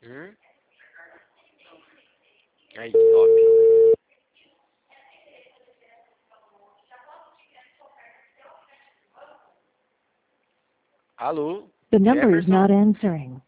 Uhum. Aí, top. Alô, The number is Jefferson? not answering.